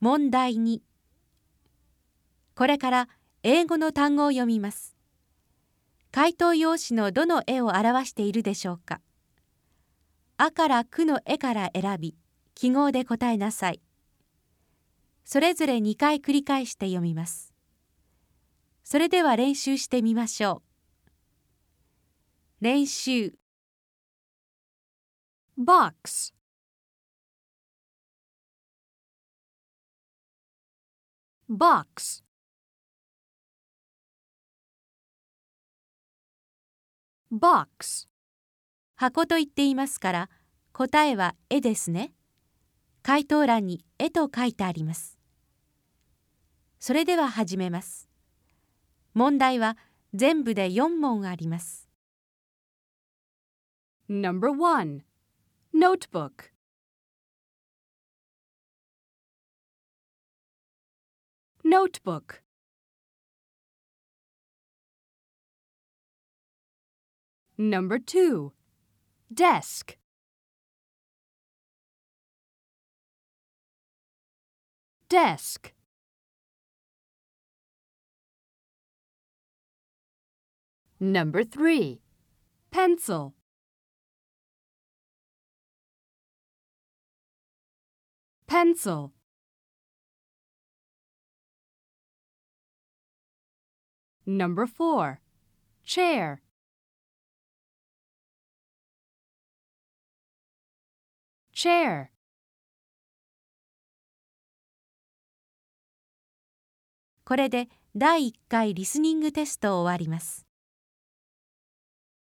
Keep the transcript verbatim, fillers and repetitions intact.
問題に。これから英語の単語を読みます。回答用紙のどの絵を表しているでしょうか。あからくの絵から選び、記号で答えなさい。それぞれにかい繰り返して読みます。それでは練習してみましょう。練習。 box, box, box, 箱と言っていますから、答えは絵ですね。回答欄に絵と書いてあります。それでは始めます。問題は全部でよん問あります。 Number one, notebook, notebook, Number two, desk, desk, Number three, pencil, pencil, Number four, chair, chair, これでだいいっかいリスニングテストを終わります。